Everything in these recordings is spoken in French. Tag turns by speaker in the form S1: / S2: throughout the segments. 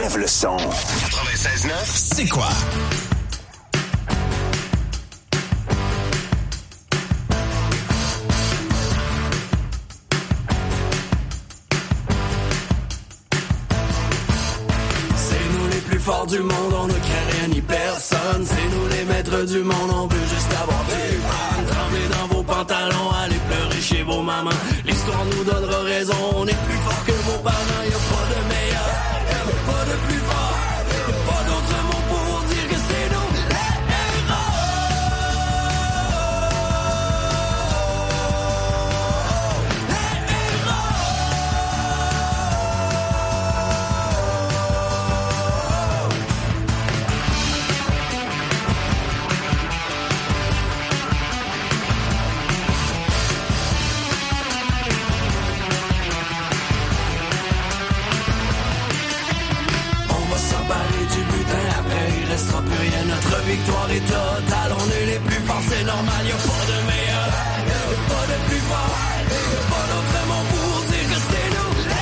S1: Lève le son. 96.9, c'est quoi?
S2: Fort du monde, on ne crée rien ni personne. C'est nous les maîtres du monde, on veut juste avoir du fun. Tremblez dans vos pantalons, allez pleurer chez vos mamans. L'histoire nous donnera raison, on est plus fort que vos parents. Y'a pas de meilleur, y'a pas de plus fort, y'a pas d'autre mot pour dire que c'est nous les héros. Restera plus rien, notre victoire est totale. On est les plus forts, c'est normal, y'a pas de meilleur, y'a pas de plus fort, y'a pas d'autre mot pour dire que c'est nous les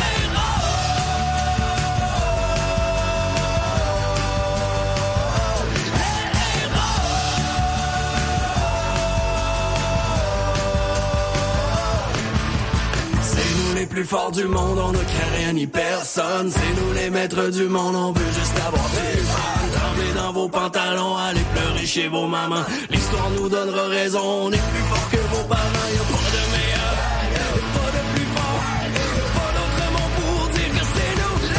S2: héros. C'est nous les plus forts du monde, on ne crée rien ni personne. C'est nous les maîtres du monde, on veut juste avoir du fun. Tremblez dans vos pantalons, allez pleurer chez vos mamans. L'histoire nous donnera raison, on est plus fort que vos parents. Y'a pas de meilleur, y'a pas de plus fort, y'a pas d'autre mot pour dire que c'est nous les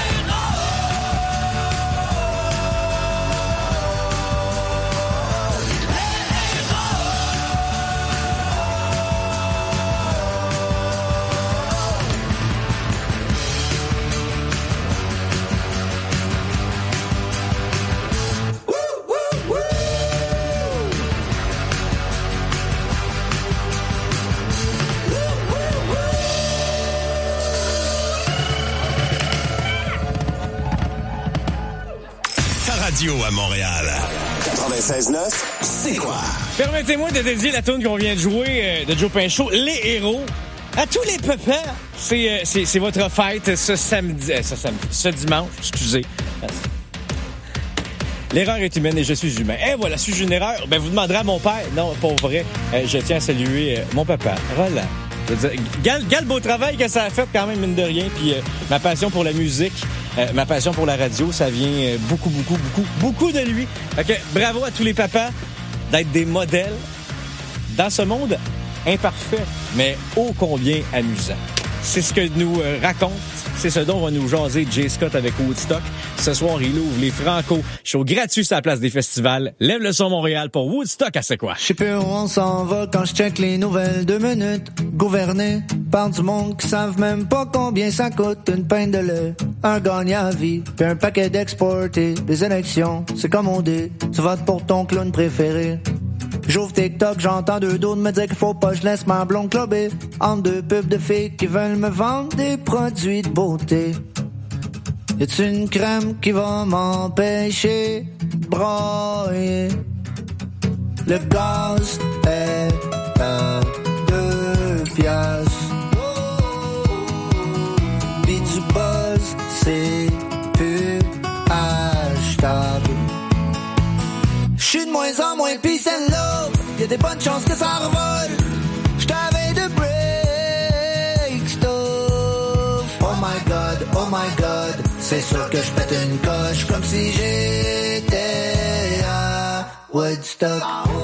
S1: À Montréal. 96.9, c'est quoi?
S3: Permettez-moi de dédier la tune qu'on vient de jouer de Joe Pinchot, Les Héros, à tous les peuples. C'est votre fête ce dimanche, excusez. L'erreur est humaine et je suis humain. Et voilà, suis-je une erreur? Ben, vous demanderez à mon père. Non, pas vrai. Je tiens à saluer mon papa, Roland. Quel beau travail que ça a fait quand même, mine de rien. Puis ma passion pour la musique, ma passion pour la radio, ça vient beaucoup de lui. Fait que bravo à tous les papas d'être des modèles dans ce monde imparfait, mais ô combien amusant. C'est ce que nous raconte, c'est ce dont on va nous jaser Jay Scott avec Woodstock. Ce soir, il ouvre les Franco. Show gratuit sur la place des festivals. Lève le son Montréal pour Woodstock à C'est quoi?
S4: Je sais plus où on s'en va quand je check les nouvelles 2 minutes. Gouverné par du monde qui savent même pas combien ça coûte une pinte de lait. Un gagnant à vie, puis un paquet d'exportés. Des élections, c'est comme on dit. Tu votes pour ton clown préféré. J'ouvre TikTok, j'entends 2 dos me dire qu'il faut pas que je laisse ma blonde clubber entre 2 pubs de filles qui veulent me vendre des produits de beauté. Y'a-tu une crème qui va m'empêcher de brailler? Le gaz est à 2 piastres. Pis du buzz, c'est plus achetable. J'suis de moins en moins peace and love. Y'a des bonnes chances que ça revole. J't'avais de break stuff. Oh my god, c'est sûr que j'pète une coche comme si j'étais à Woodstock.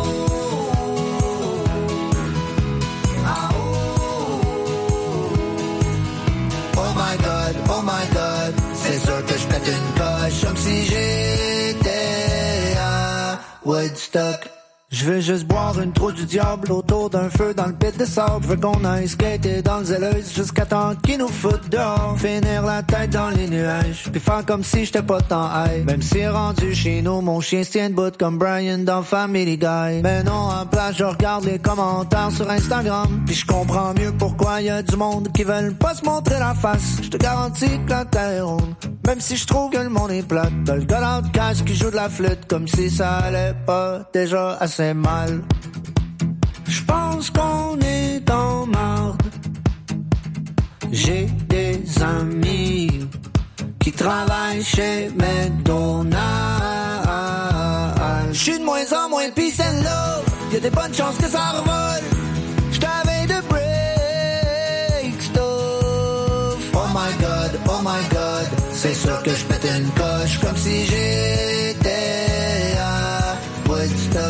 S4: Oh my god, c'est sûr que j'pète une coche comme si j'étais à Woodstock. Je veux juste boire une trou du diable autour d'un feu dans le pit de sable. Je veux qu'on aille skater dans le zèleuse jusqu'à temps qu'ils nous foutent dehors. Finir la tête dans les nuages, puis faire comme si j'étais pas tant high. Même si rendu chez nous, mon chien se tient debout comme Brian dans Family Guy. Mais non, en place, je regarde les commentaires sur Instagram, puis je comprends mieux pourquoi y a du monde qui veulent pas se montrer la face. Je te garantis que la terre est ronde, même si je trouve que le monde est plate. T'as le gars dans le casque qui joue de la flûte comme si ça allait pas déjà assez mal. J'pense qu'on est dans marde. J'ai des amis qui travaille chez McDonald's. J'suis de moins en moins peace and love, y'a des bonnes chances que ça revole. J't'avais de break stuff. Oh my god, c'est sûr que j'pète une coche comme si j'étais à Woodstock.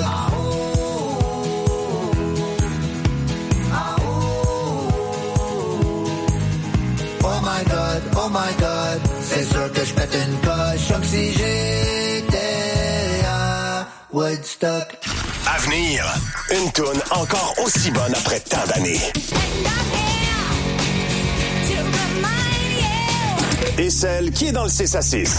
S4: Oh my god, c'est sûr que je pète une coche comme si j'étais à Woodstock.
S1: À venir, une toune encore aussi bonne après tant d'années. Et celle qui est dans le 6 à 6.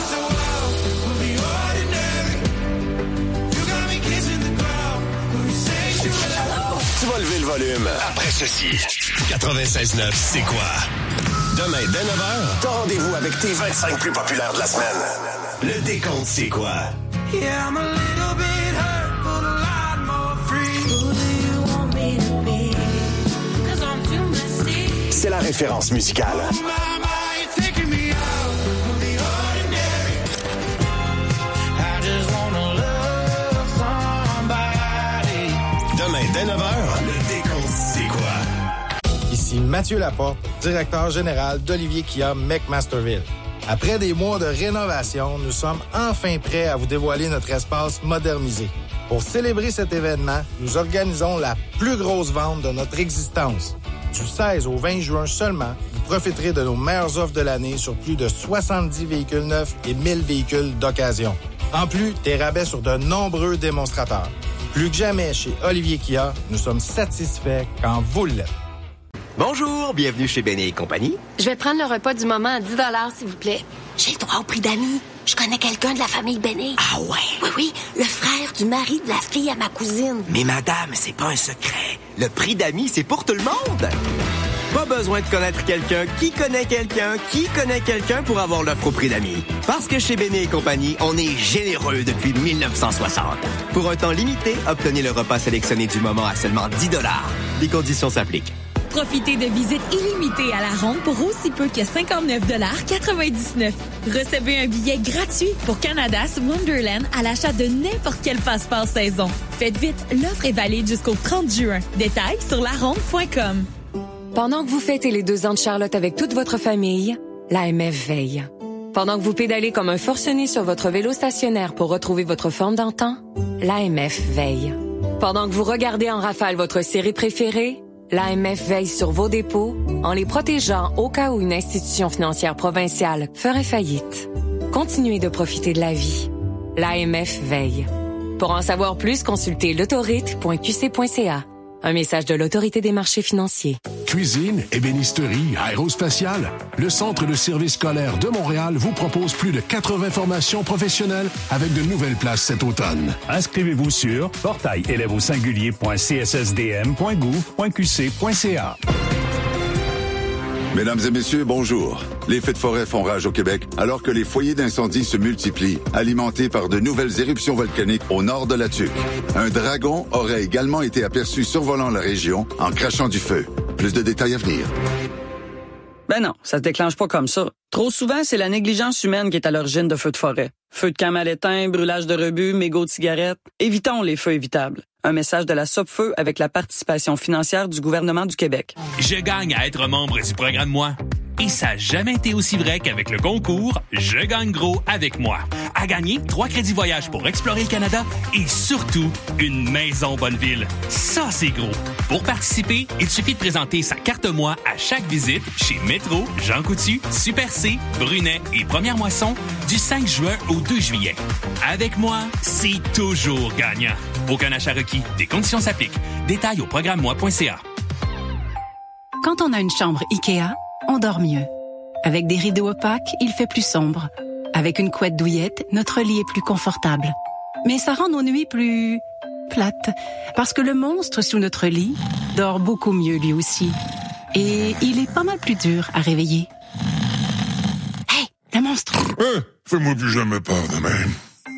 S1: Tu vas lever le volume. Après ceci, 96.9, c'est quoi? Demain, dès 9h, t'as rendez-vous avec tes 25 plus populaires de la semaine. Le décompte, c'est quoi?
S2: Yeah, I'm a little bit hurt, but a lot more free. Who do you want me to be? 'Cause I'm too messy.
S1: C'est la référence musicale.
S2: Mama, you're taking me out of the ordinary. I just wanna love somebody.
S1: Demain, dès 9h, le décompte, c'est quoi?
S5: Ici Mathieu Laporte, directeur général d'Olivier Kia McMasterville. Après des mois de rénovation, nous sommes enfin prêts à vous dévoiler notre espace modernisé. Pour célébrer cet événement, nous organisons la plus grosse vente de notre existence. Du 16 au 20 juin seulement, vous profiterez de nos meilleures offres de l'année sur plus de 70 véhicules neufs et 1000 véhicules d'occasion. En plus, des rabais sur de nombreux démonstrateurs. Plus que jamais, chez Olivier Kia, nous sommes satisfaits quand vous l'êtes.
S6: Bonjour, bienvenue chez Benny & Compagnie.
S7: Je vais prendre le repas du moment à 10 $, s'il vous plaît. J'ai le droit au prix d'amis. Je connais quelqu'un de la famille Benny.
S6: Ah ouais?
S7: Oui, le frère du mari de la fille à ma cousine.
S6: Mais madame, c'est pas un secret. Le prix d'amis, c'est pour tout le monde. Pas besoin de connaître quelqu'un qui connaît quelqu'un pour avoir l'offre au prix d'amis. Parce que chez Benny & Compagnie, on est généreux depuis 1960. Pour un temps limité, obtenez le repas sélectionné du moment à seulement 10 $. Les conditions s'appliquent.
S8: Profitez de visites illimitées à la ronde pour aussi peu que 59,99 $. Recevez un billet gratuit pour Canada's Wonderland à l'achat de n'importe quel passeport saison. Faites vite, l'offre est valide jusqu'au 30 juin. Détails sur laronde.com.
S9: Pendant que vous fêtez les 2 ans de Charlotte avec toute votre famille, l'AMF veille. Pendant que vous pédalez comme un forcené sur votre vélo stationnaire pour retrouver votre forme d'antan, l'AMF veille. Pendant que vous regardez en rafale votre série préférée, l'AMF veille sur vos dépôts en les protégeant au cas où une institution financière provinciale ferait faillite. Continuez de profiter de la vie. L'AMF veille. Pour en savoir plus, consultez l'autorite.qc.ca. Un message de l'Autorité des marchés financiers.
S10: Cuisine, ébénisterie, aérospatiale. Le Centre de services scolaires de Montréal vous propose plus de 80 formations professionnelles avec de nouvelles places cet automne.
S11: Inscrivez-vous sur portail-élèves-au-singulier.cssdm.gouv.qc.ca.
S12: Mesdames et messieurs, bonjour. Les feux de forêt font rage au Québec alors que les foyers d'incendie se multiplient, alimentés par de nouvelles éruptions volcaniques au nord de la Tuque. Un dragon aurait également été aperçu survolant la région en crachant du feu. Plus de détails à venir.
S13: Ben non, ça se déclenche pas comme ça. Trop souvent, c'est la négligence humaine qui est à l'origine de feux de forêt. Feux de camp mal éteints, brûlage de rebut, mégots de cigarettes. Évitons les feux évitables. Un message de la Sopfeu avec la participation financière du gouvernement du Québec.
S14: Je gagne à être membre du programme Moi. Et ça n'a jamais été aussi vrai qu'avec le concours Je gagne gros avec moi. À gagner 3 crédits voyage pour explorer le Canada et surtout une maison Bonneville. Ça, c'est gros. Pour participer, il suffit de présenter sa carte Moi à chaque visite chez Métro, Jean Coutu, Super C, Brunet et Première Moisson du 5 juin au 2 juillet. Avec moi, c'est toujours gagnant. Aucun achat requis. Des conditions s'appliquent. Détails au programme-moi.ca.
S15: Quand on a une chambre IKEA, on dort mieux. Avec des rideaux opaques, il fait plus sombre. Avec une couette douillette, notre lit est plus confortable. Mais ça rend nos nuits plus plates, parce que le monstre sous notre lit dort beaucoup mieux lui aussi. Et il est pas mal plus dur à réveiller. Hey, le monstre!
S10: Fais-moi plus jamais peur de même.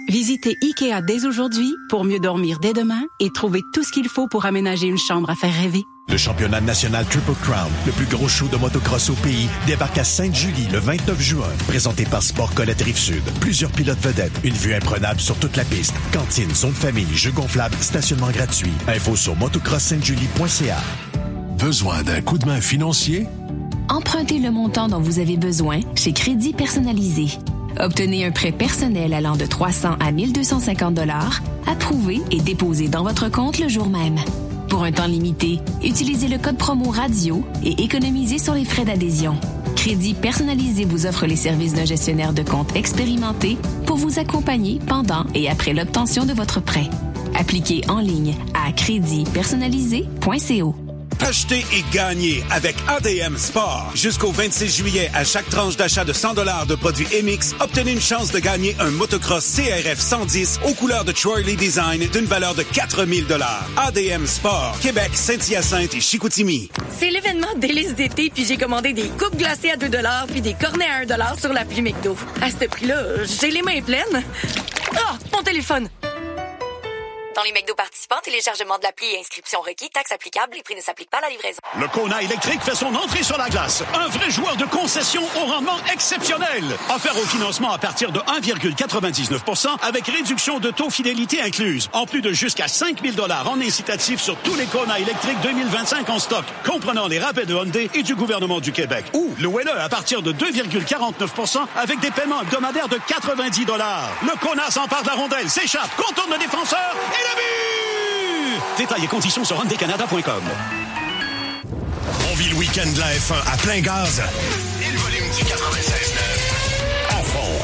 S15: Visitez IKEA dès aujourd'hui pour mieux dormir dès demain et trouver tout ce qu'il faut pour aménager une chambre à faire rêver.
S11: Le championnat national Triple Crown, le plus gros show de motocross au pays, débarque à Sainte-Julie le 29 juin. Présenté par Sport Colette Rive-Sud. Plusieurs pilotes vedettes, une vue imprenable sur toute la piste. Cantine, zone famille, jeux gonflables, stationnement gratuit. Info sur motocrosssaintjulie.ca.
S10: Besoin d'un coup de main financier?
S16: Empruntez le montant dont vous avez besoin chez Crédit Personnalisé. Obtenez un prêt personnel allant de 300 à 1250 $, approuvé et déposé dans votre compte le jour même. Pour un temps limité, utilisez le code promo RADIO et économisez sur les frais d'adhésion. Crédit Personnalisé vous offre les services d'un gestionnaire de compte expérimenté pour vous accompagner pendant et après l'obtention de votre prêt. Appliquez en ligne à créditpersonnalisé.co.
S17: Achetez et gagnez avec ADM Sport. Jusqu'au 26 juillet, à chaque tranche d'achat de 100 $ de produits MX, obtenez une chance de gagner un motocross CRF 110 aux couleurs de Troy-Lee Design d'une valeur de 4 000 $. ADM Sport, Québec, Saint-Hyacinthe et Chicoutimi.
S18: C'est l'événement délice d'été, puis j'ai commandé des coupes glacées à 2 $ puis des cornets à 1 $ sur l'appli McDo. À ce prix-là, j'ai les mains pleines. Ah, mon téléphone!
S19: Dans les McDo participants, téléchargement de l'appli et inscription requis, taxes applicables, les prix ne s'appliquent pas à la livraison.
S20: Le Kona électrique fait son entrée sur la glace. Un vrai joueur de concession au rendement exceptionnel. Offert au financement à partir de 1,99 % avec réduction de taux fidélité incluse. En plus de jusqu'à 5 000 $ en incitatif sur tous les Kona électriques 2025 en stock, comprenant les rabais de Hyundai et du gouvernement du Québec. Ou louez-le à partir de 2,49 % avec des paiements hebdomadaires de 90 $. Le Kona s'empare de la rondelle, s'échappe, contourne le défenseur et le but! Détails et conditions sur hyundaicanada.com.
S1: On vit le week-end de la F1 à plein gaz. Et le volume du 96.9 à fond.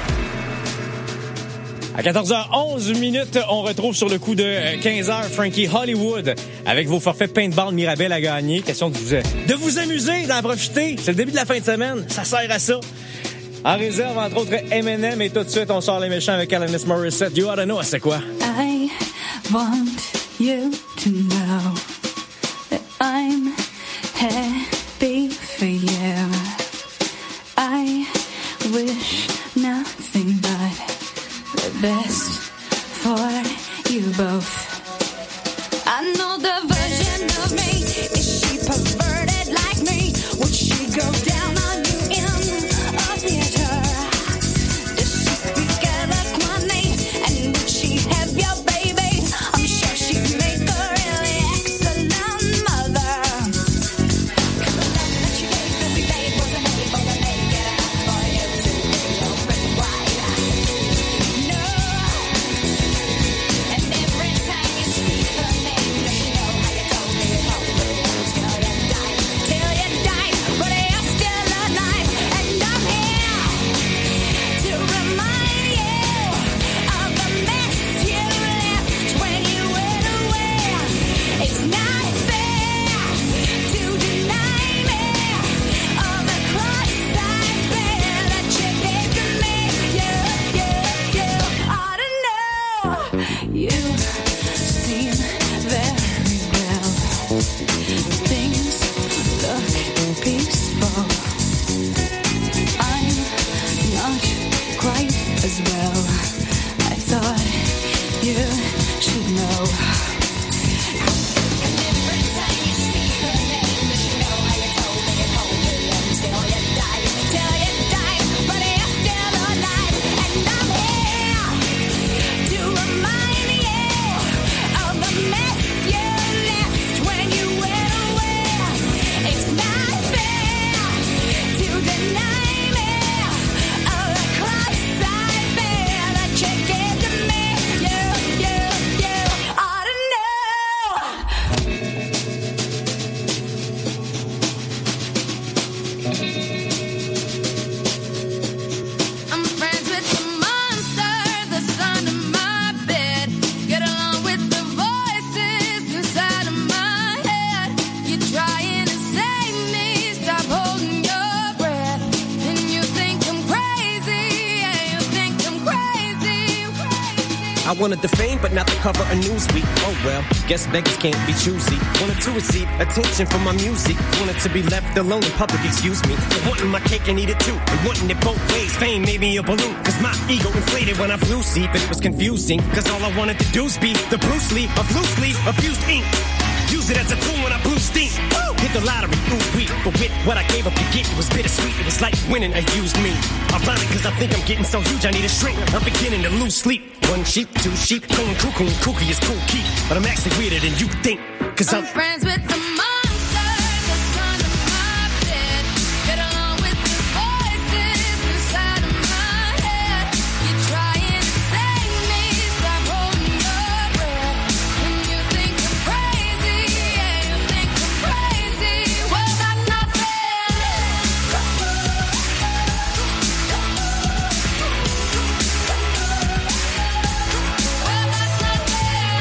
S3: À 14h11, on retrouve sur le coup de 15h Frankie Hollywood avec vos forfaits paintball Mirabel à gagner. Question de vous amuser, d'en profiter. C'est le début de la fin de semaine. Ça sert à ça. En réserve, entre autres, Eminem. Et tout de suite, on sort les méchants avec Alanis Morissette. You oughta know, c'est quoi?
S21: I want you to know that I'm happy for you. I wish nothing but the best for you both. I know the version of me. Is she perverted like me? Would she go down on you in a theater? Does she speak eloquently? And would she have your baby? I'm sure she'd make a really excellent mother. 'Cause the love that you gave to me, babe, wasn't able to make it up for you to be
S4: I wanted the fame, but not the cover of Newsweek. Oh well, guess beggars can't be choosy. Wanted to receive attention from my music. Wanted to be left alone in public, excuse me. But wanting my cake and eat it too. And wanting it both ways. Fame made me a balloon. Cause my ego inflated when I blew sleep. And it was confusing. Cause all I wanted to do was be the Bruce Lee of loosely abused ink. Use it as a tool when I blew steam. Woo! Hit the lottery, ooh wee. But with what I gave up to get, it was bittersweet. It was like winning, I used me. Ironic, cause I think I'm getting so huge, I need a shrink. I'm beginning to lose sleep. One sheep, two sheep, going cuckoo and kooky is cool key. But I'm actually weirder than you think. Cause I'm
S21: friends with the monster that's under my bed. Get along with the voices inside of my head. You're trying to save me, stop holding your breath. And you think I'm crazy, yeah, you think I'm crazy. Well, that's not fair. Well, that's not fair.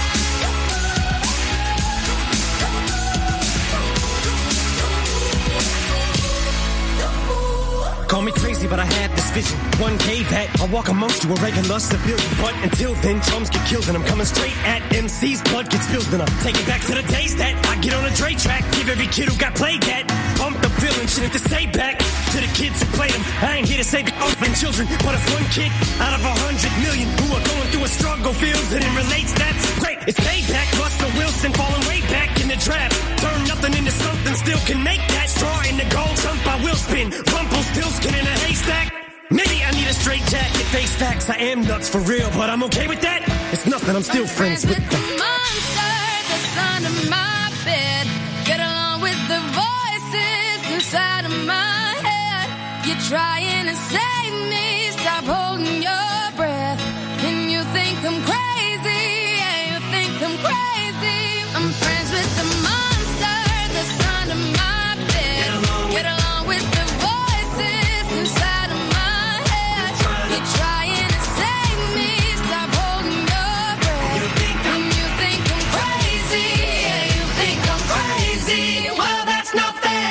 S4: Call me crazy, but I had this vision. One gave that I'll walk amongst you, a regular civilian. But until then, drums get killed and I'm coming straight at MC's blood gets spilled. And I'm taking back to the days that I get on a Dre track. Give every kid who got played that. Pump the feeling, shit to say back to the kids who played them. I ain't here to save the orphan children, but if one kid out of 100 million who are going through a struggle feels it and relates, that's great. It's payback. Russell Wilson falling way back in the draft. Turn nothing into something, still can make that. Straw in the gold, jump I will spin. Rumpelstiltskin in a haystack. Maybe I need a straight jacket, face facts. I am nuts for real, but I'm okay with that. It's nothing, I'm still friends with
S21: the monster that's under my bed. Get along with the voices inside of my head. You're trying to save me, stop holding your breath. And you think I'm crazy, yeah, you think I'm crazy. I'm friends with the monster that's under my bed. Get along with the voices inside of my head. You're trying to save me, stop holding your breath. And you think I'm crazy, yeah, you think I'm crazy. Well, that's not fair.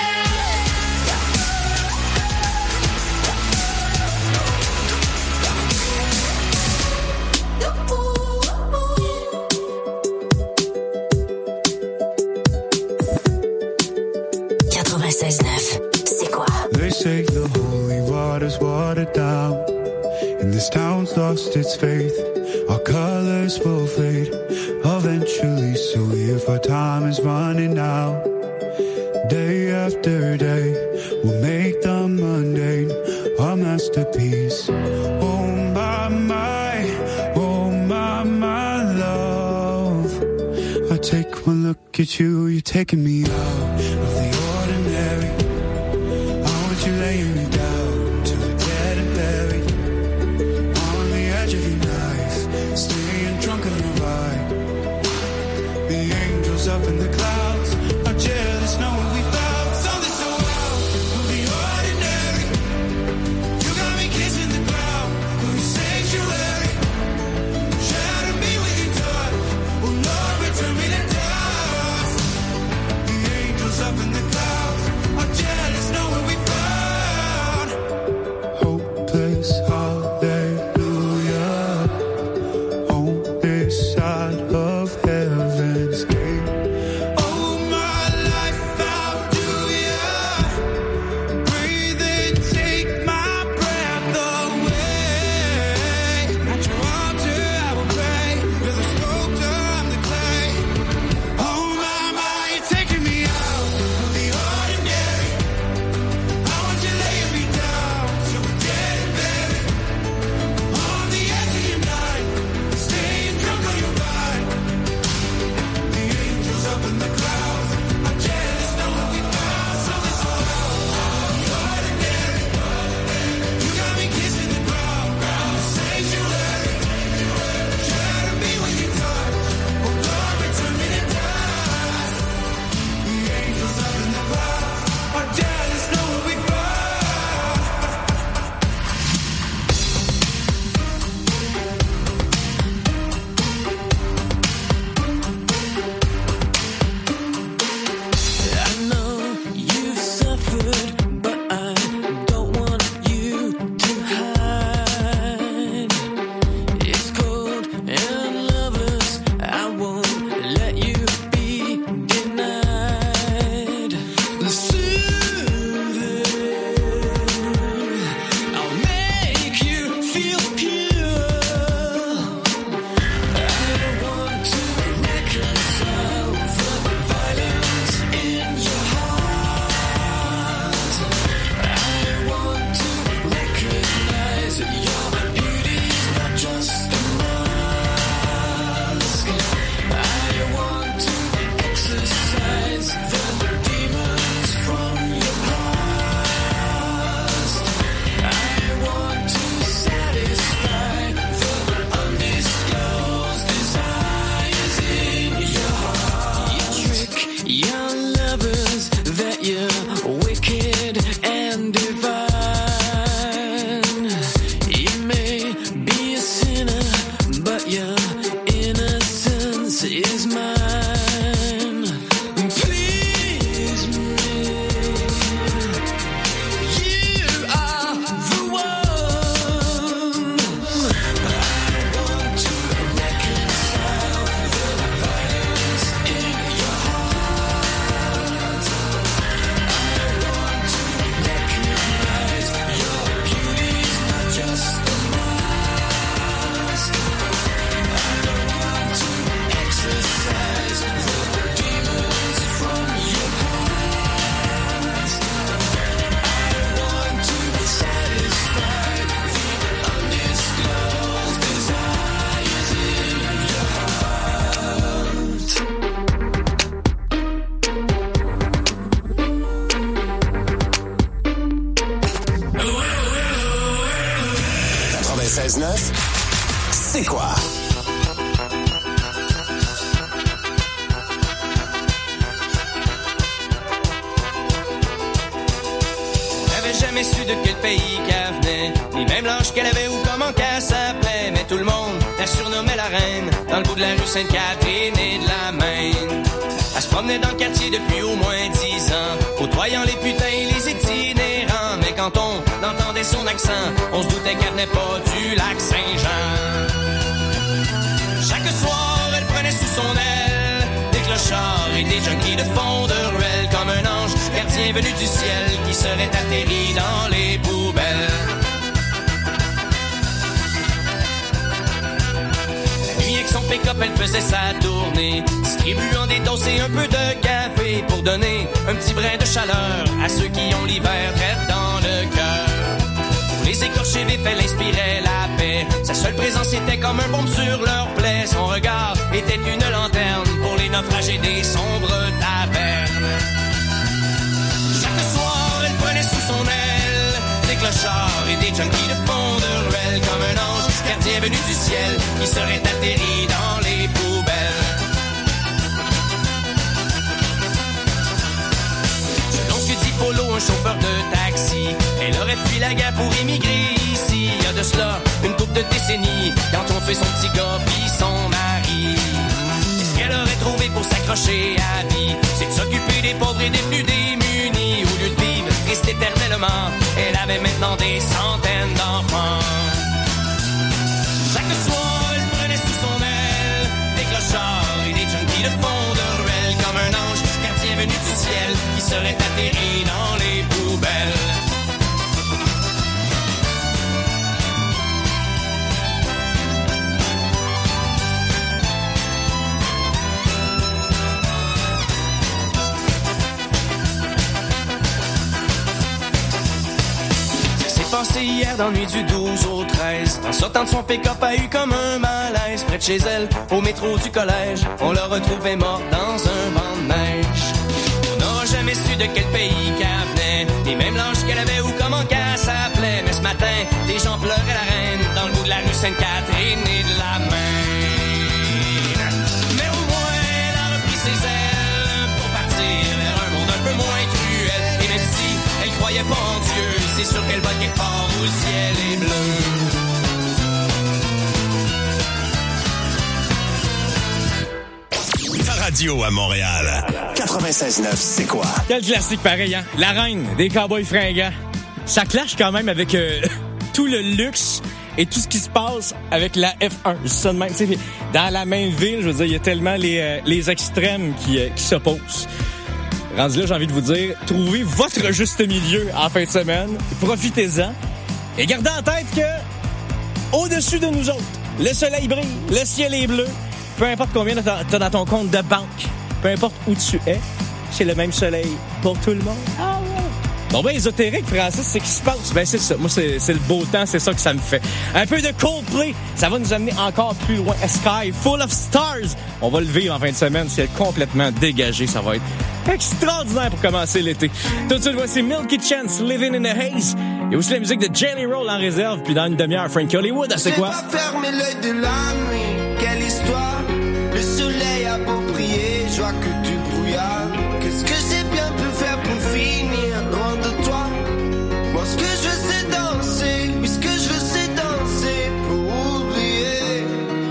S22: C'est quoi?
S23: They say the holy water's watered down, and this town's lost its faith. Our colors will fade eventually, so if our time is running out, day after day, we'll make the mundane our masterpiece. Oh my love, I take one look at you, you're taking me out of the ordinary. I want you laying me down till we're dead and buried, on the edge of your knife, staying drunk on the ride. The angels up in the clouds are jealous knowing we found something so out of the ordinary. You got me kissing the ground of your sanctuary. Shatter me with your touch, oh Lord, return me to dust. The angels up in the clouds.
S1: 96.9, c'est quoi?
S2: Jamais su de quel pays qu'elle venait, ni même l'âge qu'elle avait ou comment qu'elle s'appelait. Mais tout le monde la surnommait la reine, dans le bout de la rue Sainte-Catherine et de la Maine. Elle se promenait dans le quartier depuis au moins 10 ans, côtoyant les putains et les itinérants. Mais quand on entendait son accent, on se doutait qu'elle venait pas du lac Saint-Jean. Chaque soir, elle prenait sous son aile des clochards et des junkies de fond de ruelle, comme un ange gardien venu du ciel qui serait atterri dans les poubelles. La nuit avec son pick-up, elle faisait sa tournée, distribuant des doses et un peu de café pour donner un petit brin de chaleur à ceux qui ont l'hiver direct dans le cœur. Pour les écorchés vifs, elle inspirait la paix. Sa seule présence était comme un baume sur leur plaie. Son regard était une lanterne pour les naufragés des sombres tavernes. Chaque soir, elle prenait sous son aile des clochards et des junkies de fond de ruelle, comme un ange gardien venu du ciel qui serait atterri dans les poubelles. Selon ce que dit Polo, un chauffeur de taxi, elle aurait fui la guerre pour émigrer ici. Il y a de cela une couple de décennies, quand on fait son petit gars pis son mari. Et ce qu'elle aurait trouvé pour s'accrocher à vie, c'est de s'occuper des pauvres et des plus démunis. Au lieu de vivre triste éternellement, elle avait maintenant des centaines d'enfants. Chaque soir, elle prenait sous son aile des clochards et des junkies de fond de ruelle, comme un ange gardien venu du ciel qui serait atterri dans les poubelles. Passé hier dans la nuit du 12 au 13. En sortant de son pick-up, a eu comme un malaise. Près de chez elle, au métro du collège, on l'a retrouvée morte dans un banc de neige. On n'aura jamais su de quel pays qu'elle venait, ni même l'âge qu'elle avait ou comment qu'elle s'appelait. Mais ce matin, des gens pleuraient la reine dans le bout de la rue Sainte-Catherine et de la Maine. Mais au moins, elle a repris ses ailes pour partir vers un monde un peu moins cruel. Et même si elle croyait pas en Dieu, c'est sûr qu'elle va quelque part où le ciel est bleu.
S1: Ta radio à Montréal. 96.9, c'est quoi?
S3: Quel classique pareil, hein? La reine des cowboys fringants. Ça clash quand même avec tout le luxe et tout ce qui se passe avec la F1. C'est ça de même. T'sais, dans la même ville, je veux dire, il y a tellement les extrêmes qui s'opposent. Rendu là, j'ai envie de vous dire, trouvez votre juste milieu en fin de semaine, profitez-en, et gardez en tête que, au-dessus de nous autres, le soleil brille, le ciel est bleu, peu importe combien t'as dans ton compte de banque, peu importe où tu es, c'est le même soleil pour tout le monde. Ah ouais! Bon ben, ésotérique, Francis, c'est qu'est-ce qui se passe? Ben c'est ça, moi c'est le beau temps, c'est ça que ça me fait. Un peu de Coldplay, ça va nous amener encore plus loin. A Sky Full of Stars, on va le vivre en fin de semaine, ciel complètement dégagé, ça va être extraordinaire pour commencer l'été. Tout de suite, voici Milky Chance, Living in a Haze. Il y a aussi la musique de Jelly Roll en réserve, puis dans une demi-heure, Frankie Hollywood, c'est quoi?
S5: J'ai pas fermé l'œil de la nuit, quelle histoire. Le soleil a beau briller, je vois que du brouillard. Qu'est-ce que j'ai bien pu faire pour finir loin de toi? Moi ce que je veux c'est danser, oui ce que je veux c'est danser pour oublier.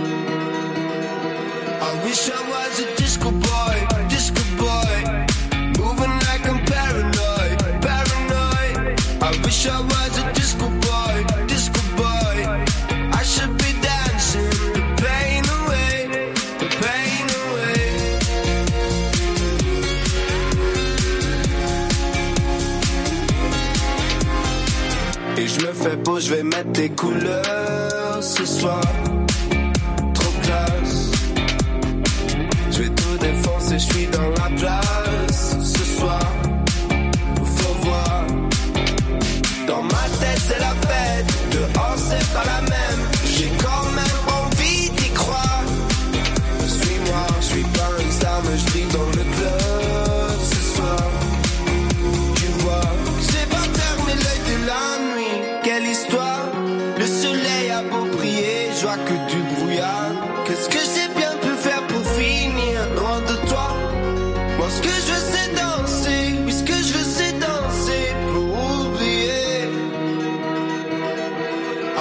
S5: I wish I was a disco boy, disco boy. Moving like I'm paranoid, paranoid. I wish I was a disco boy, disco boy. I should be dancing the pain away, the pain away. Et je me fais beau, je vais mettre tes couleurs ce soir. Trop classe. Je vais tout défoncer, je suis dans la place ce soir. Faut voir. Dans ma tête c'est la fête, dehors c'est pas la même. J'ai quand même envie d'y croire. Suis-moi, je suis pas une star mais je vis dans le club ce soir. Tu vois, j'ai pas fermé l'œil de la nuit. Quelle histoire, le soleil a beau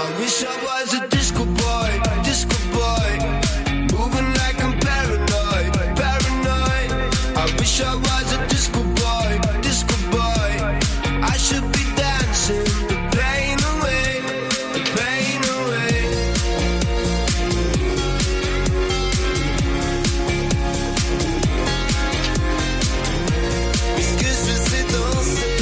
S5: I wish I was a disco boy, disco boy. Moving like I'm paranoid, paranoid. I wish I was a disco boy, disco boy. I should be dancing the pain away, the pain away. Est-ce que je sais danser?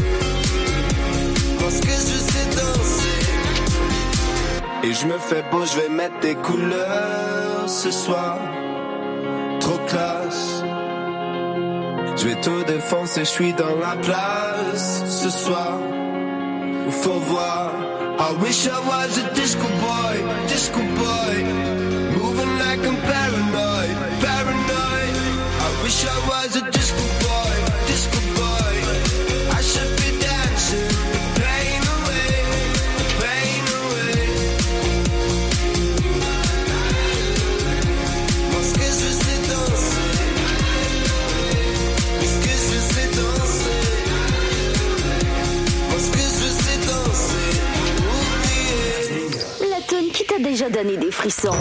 S5: Parce que je sais danser. Et je me fais beau, je vais mettre des couleurs ce soir. Trop classe. Je vais tout défoncer, je suis dans la place ce soir. Faut voir. I wish I was a disco boy, disco boy. Moving like I'm paranoid, paranoid. I wish I was a disco boy, disco boy. I should be dancing the pain away, the pain away. Parce que je sais danser. Parce que je sais danser. Parce que je sais danser. Oublier.
S6: La toune qui t'a déjà donné des frissons.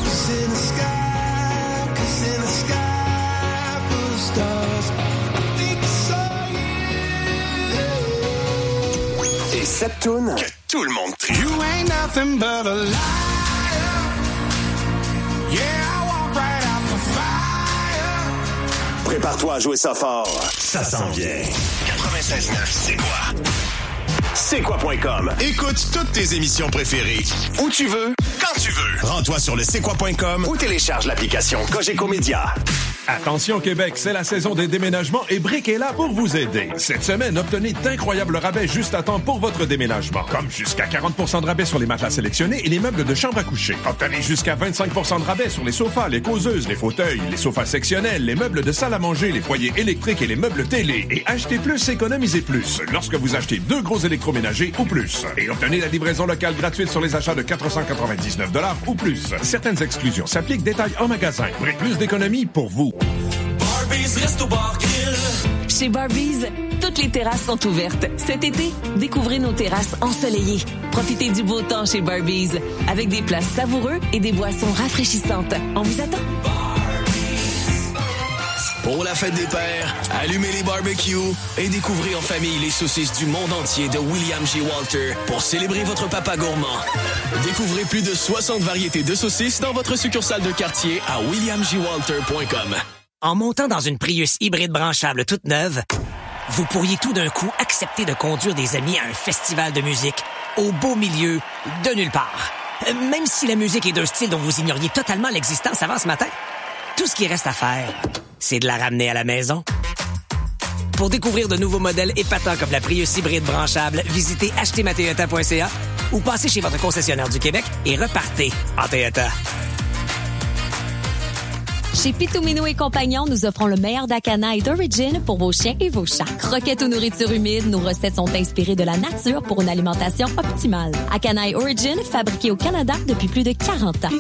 S1: Et cette toune que tout le monde tripe.
S23: You ain't nothing but a liar. Yeah, I walk right out the fire.
S1: Prépare-toi à jouer ça fort. Ça s'en vient. 96.9, c'est quoi? C'est quoi.com. Écoute toutes tes émissions préférées. Où tu veux, quand tu veux. Rends-toi sur le c'est quoi.com ou télécharge l'application Cogeco Média.
S7: Attention Québec, c'est la saison des déménagements et Brick est là pour vous aider. Cette semaine, obtenez d'incroyables rabais juste à temps pour votre déménagement. Comme jusqu'à 40% de rabais sur les matelas sélectionnés et les meubles de chambre à coucher. Obtenez jusqu'à 25% de rabais sur les sofas, les causeuses, les fauteuils, les sofas sectionnels, les meubles de salle à manger, les foyers électriques et les meubles télé. Et achetez plus, économisez plus. Lorsque vous achetez 2 gros électroménagers ou plus. Et obtenez la livraison locale gratuite sur les achats de 499$ ou plus. Certaines exclusions s'appliquent. Détails en magasin. Brick, plus d'économies pour vous.
S6: Chez Barbies, toutes les terrasses sont ouvertes. Cet été, découvrez nos terrasses ensoleillées. Profitez du beau temps chez Barbies, avec des plats savoureux et des boissons rafraîchissantes. On vous attend.
S2: Pour la fête des pères, allumez les barbecues et découvrez en famille les saucisses du monde entier de William J. Walter pour célébrer votre papa gourmand. Découvrez plus de 60 variétés de saucisses dans votre succursale de quartier à williamjwalter.com.
S22: En montant dans une Prius hybride branchable toute neuve, vous pourriez tout d'un coup accepter de conduire des amis à un festival de musique au beau milieu de nulle part. Même si la musique est d'un style dont vous ignoriez totalement l'existence avant ce matin. Tout ce qui reste à faire, c'est de la ramener à la maison. Pour découvrir de nouveaux modèles épatants comme la Prius hybride branchable, visitez achetermatoyota.ca ou passez chez votre concessionnaire du Québec et repartez en Toyota.
S8: Chez Pitumino et Compagnons, nous offrons le meilleur d'Acana et d'Origin pour vos chiens et vos chats. Croquettes ou nourriture humide, nos recettes sont inspirées de la nature pour une alimentation optimale. Acana et Origin, fabriqués au Canada depuis plus de 40 ans.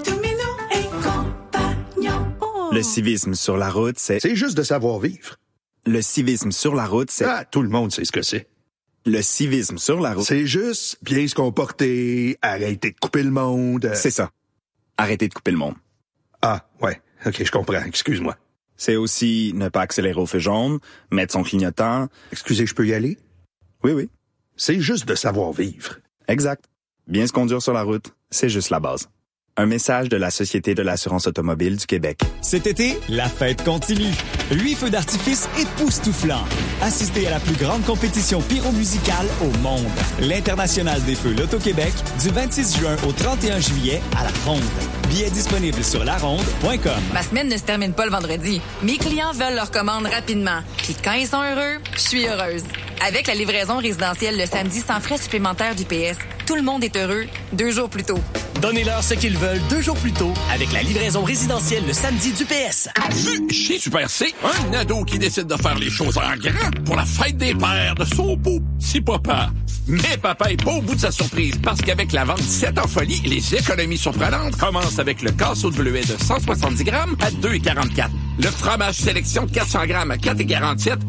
S24: Le civisme sur la route, c'est...
S25: C'est juste de savoir vivre.
S24: Le civisme sur la route, c'est...
S25: Ah, tout le monde sait ce que c'est.
S24: Le civisme sur la route...
S25: C'est juste bien se comporter, arrêter de couper le monde...
S24: C'est ça. Arrêter de couper le monde.
S25: Ah, ouais. OK, je comprends. Excuse-moi.
S24: C'est aussi ne pas accélérer au feu jaune, mettre son clignotant...
S25: Excusez, je peux y aller?
S24: Oui, oui.
S25: C'est juste de savoir vivre.
S24: Exact. Bien se conduire sur la route, c'est juste la base. Un message de la Société de l'assurance automobile du Québec.
S26: Cet été, la fête continue. 8 feux d'artifice époustouflants. Assistez à la plus grande compétition pyromusicale au monde. L'International des feux Loto-Québec, du 26 juin au 31 juillet à La Ronde. Billets disponibles sur laronde.com.
S18: Ma semaine ne se termine pas le vendredi. Mes clients veulent leur commande rapidement. Puis quand ils sont heureux, je suis heureuse. Avec la livraison résidentielle le samedi sans frais supplémentaires du PS, tout le monde est heureux 2 jours plus tôt.
S22: Donnez-leur ce qu'ils veulent 2 jours plus tôt avec la livraison résidentielle le samedi du PS.
S27: Chez Super C, un ado qui décide de faire les choses en grand pour la fête des pères de son beau petit papa. Mais papa est pas au bout de sa surprise parce qu'avec la vente 7 en folie, les économies surprenantes commencent avec le casseau de bleuet de 170 grammes à 2,44. Le fromage sélection de 400 grammes à 4,47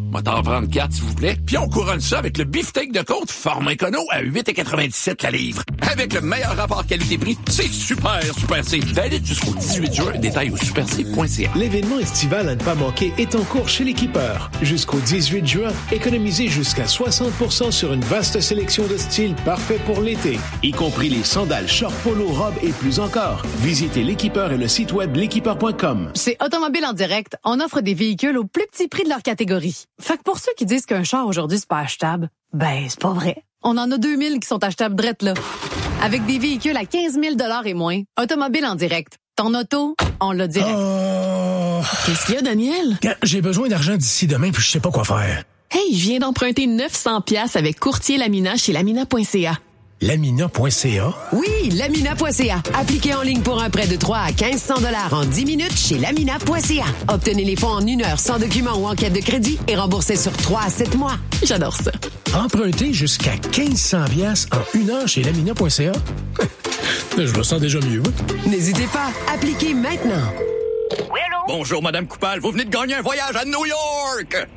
S27: Moi, t'en prendre 4, s'il vous plaît. Puis on couronne ça avec le beefsteak de côte format écono à 8,97 la livre. Avec le meilleur rapport qualité-prix, c'est super C. Valide jusqu'au 18 juin. Détail au superc.ca.
S9: L'événement estival à ne pas manquer est en cours chez l'Équipeur. Jusqu'au 18 juin, économisez jusqu'à 60% sur une vaste sélection de styles parfaits pour l'été, y compris les sandales, shorts, polo, robes et plus encore. Visitez l'Équipeur et le site web l'équipeur.com.
S10: Chez Automobile en Direct, on offre des véhicules au plus petit prix de leur catégorie. Fait que pour ceux qui disent qu'un char aujourd'hui c'est pas achetable, ben c'est pas vrai. On en a 2000 qui sont achetables drette là. Avec des véhicules à 15 000 $ et moins, Automobile en Direct. Ton auto, on l'a direct.
S11: Qu'est-ce qu'il y a, Daniel? J'ai besoin d'argent d'ici demain puis je sais pas quoi faire.
S12: Hey, je viens d'emprunter 900$ avec Courtier Lamina chez Lamina.ca.
S11: Lamina.ca?
S13: Oui, Lamina.ca. Appliquez en ligne pour un prêt de 3 à 1500 $ en 10 minutes chez Lamina.ca. Obtenez les fonds en 1 heure sans document ou enquête de crédit et remboursez sur 3 à 7 mois.
S12: J'adore ça.
S11: Emprunter jusqu'à 1500$ en 1 heure chez Lamina.ca? Je me sens déjà mieux.
S13: N'hésitez pas, appliquez maintenant.
S14: Oui, allô?
S27: Bonjour, Madame Coupal. Vous venez de gagner un voyage à New York!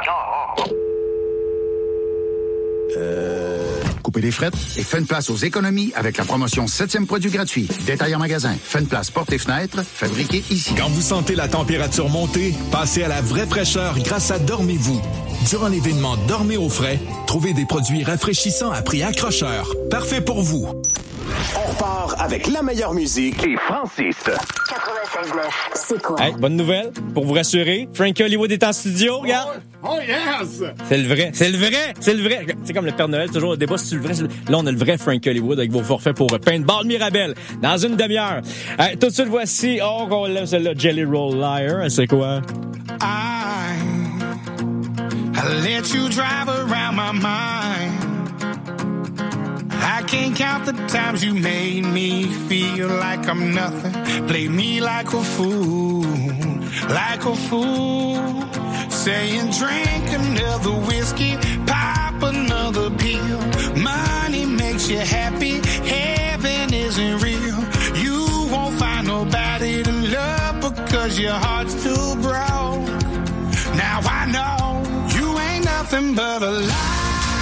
S15: Coupez les frettes et fais une place aux économies avec la promotion 7e produit gratuit. Détail en magasin. Fais une place portes et fenêtres, fabriqué ici.
S28: Quand vous sentez la température monter, passez à la vraie fraîcheur grâce à Dormez-vous. Durant l'événement Dormez au frais, trouvez des produits rafraîchissants à prix accrocheur. Parfait pour vous.
S1: On repart avec la meilleure musique et Francis. 96.9,
S13: c'est quoi?
S3: Hey, bonne nouvelle, pour vous rassurer, Frankie Hollywood est en studio, regarde.
S29: Oh yes!
S3: C'est le vrai. C'est comme le Père Noël, toujours au débat, c'est le vrai. Là, on a le vrai Frankie Hollywood avec vos forfaits pour Paintball Mirabelle dans une demi-heure. Tout de suite, voici, on l'aime celle-là, Jelly Roll Liar, c'est quoi?
S30: I let you drive around my mind. I can't count the times you made me feel like I'm nothing. Play me like a fool. Saying drink another whiskey, pop another pill. Money makes you happy, heaven isn't real. You won't find nobody to love because your heart's too broke. Now I know you ain't nothing but a liar.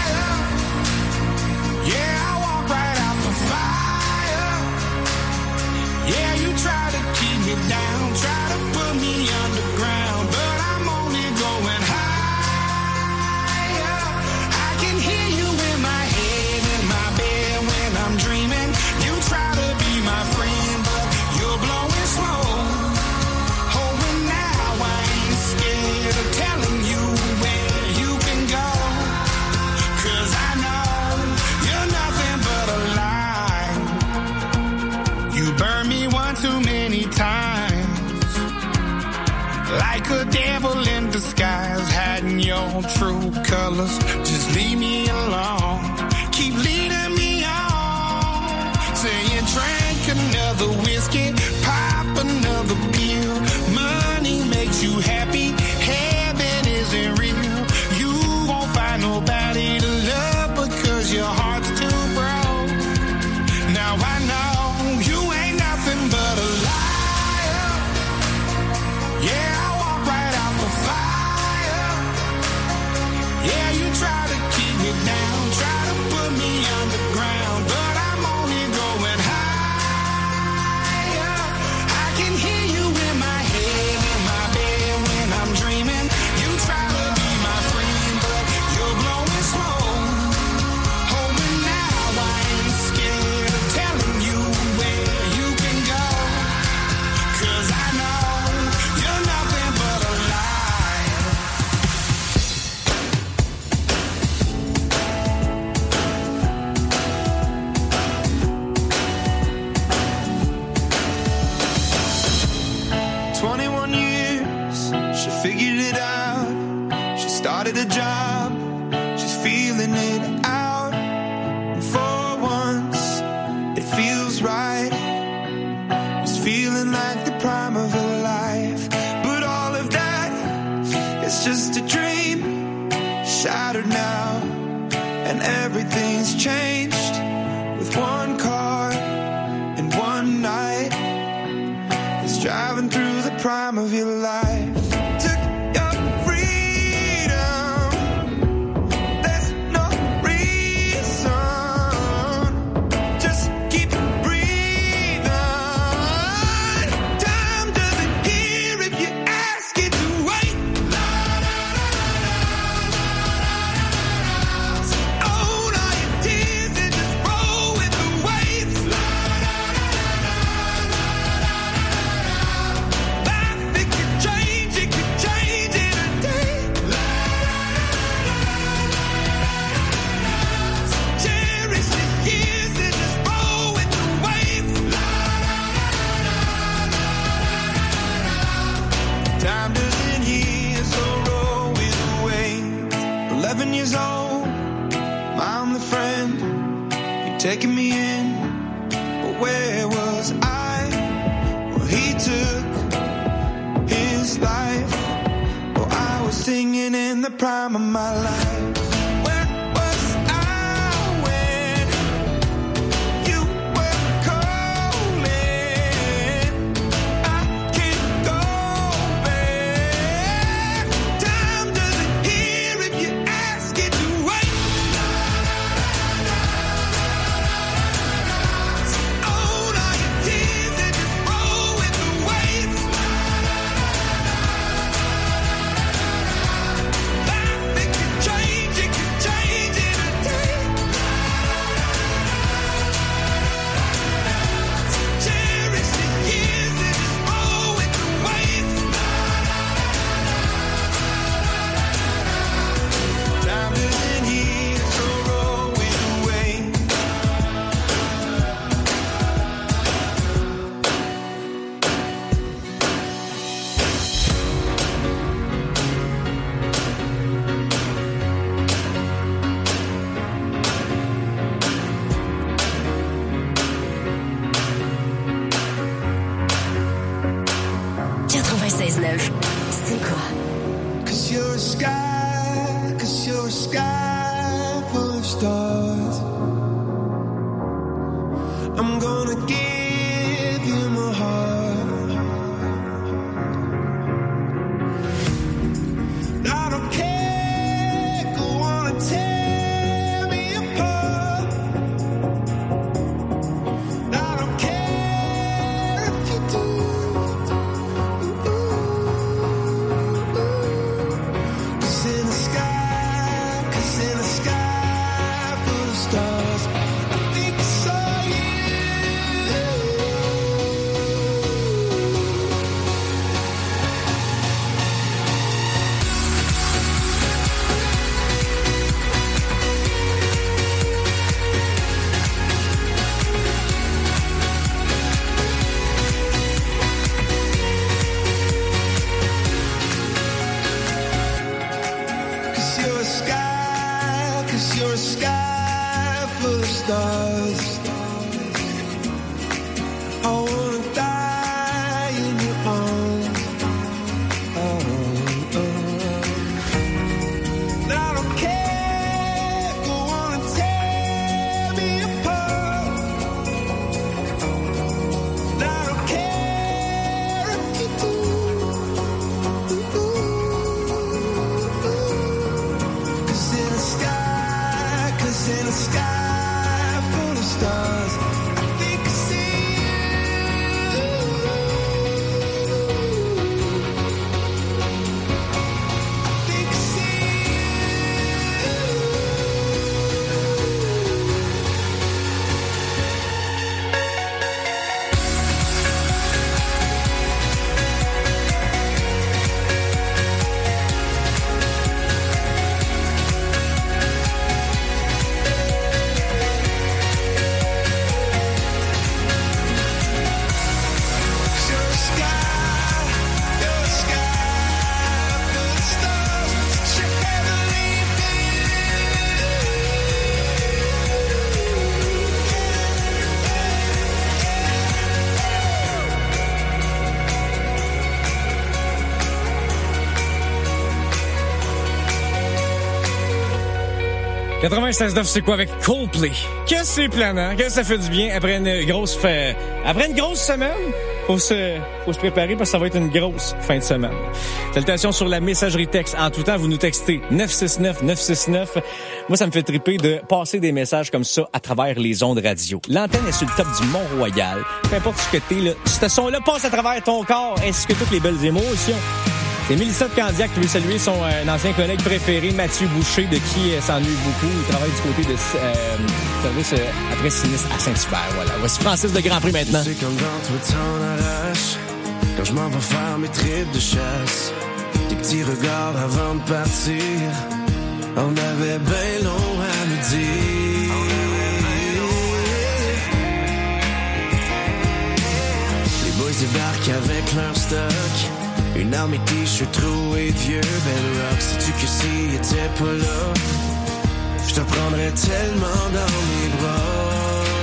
S30: Yeah, I walk right out the fire. Yeah, you try to keep me down, try to put me underground, but I'm only going higher. I can hear you in my head, in my bed when I'm dreaming. You try to be my friend, but you're blowing smoke. Oh, and now I ain't scared of telling you where you can go, 'cause I know you're nothing but a lie. You burn me one too many times, like a devil in disguise, hiding your true colors. Just leave me alone, keep leading me on. Saying drink another whiskey, pop another pill. Money makes you happy, heaven isn't real. You won't find nobody to love because your heart's too broke. Now I know you ain't nothing but a liar. Yeah, I walk right out the fire. Yeah, you try to keep me down, try to put me underground, but I'm only going higher. I can hear you in my head, in my bed when I'm dreaming. You try to be my friend, but you're blowing smoke. Oh, and now I ain't scared of telling you where you can go, 'cause I know you're nothing but a lie.
S5: Years, she figured it out. She started a job, she's feeling it out. And for once, it feels right. It's feeling like the prime of her life. But all of that, it's just a dream, shattered now. And everything's changed with one car and one night. It's driving through the prime of your life. Took your freedom, taking me in, but where was I? Well, he took his life. Well, I was singing in the prime of my life.
S3: « 96.9, c'est quoi avec Coldplay? Que c'est planant, que ça fait du bien après une grosse semaine. Faut se préparer parce que ça va être une grosse fin de semaine. Salutations sur la messagerie texte. En tout temps, vous nous textez 969. Moi, ça me fait triper de passer des messages comme ça à travers les ondes radio. L'antenne est sur le top du Mont-Royal. Peu importe ce que t'es, là, ce son-là passe à travers ton corps ainsi que toutes les belles émotions. C'est Mélissa de Candiac qui veut saluer son ancien collègue préféré, Mathieu Boucher, de qui s'ennuie beaucoup. Il travaille du côté de service après sinistre à Saint-Hubert. Voilà. Voici Francis de Grand Prix maintenant.
S5: C'est comme dans tout le temps d'arrache, quand je m'en vais faire mes trips de chasse. Des petits regards avant de partir, on avait bien long à nous dire. Les boys débarquent avec leur stock, une arme et t-shirt troué de vieux Bell Rock. Sais-tu que s'il était pas là, je te prendrais tellement dans mes bras.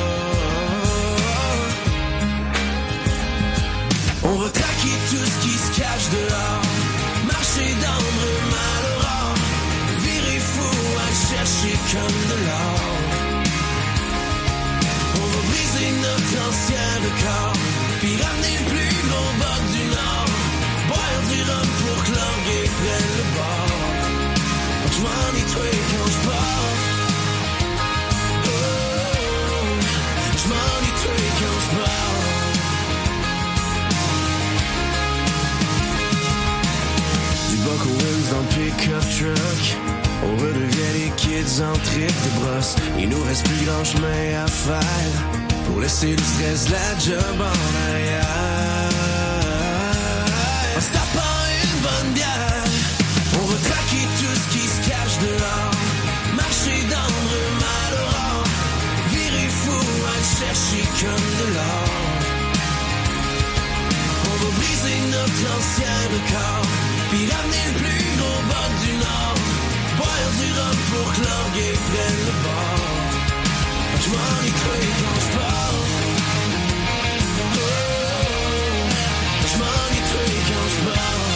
S5: pick-up truck. On redevient les kids en trip de brosse. Il nous reste plus grand chemin à faire pour laisser le stress, la job en arrière. En se tapant une bonne bière, on va traquer tout ce qui se cache dehors. Marcher dans le malheur, virer fou à le chercher comme de l'or. On va briser notre ancien record, puis ramener le plus gros bord du Nord. Boire du rhum pour que l'orgueil prenne le bord. Je m'en ai cru quand je parle. Je m'en ai cru quand je parle.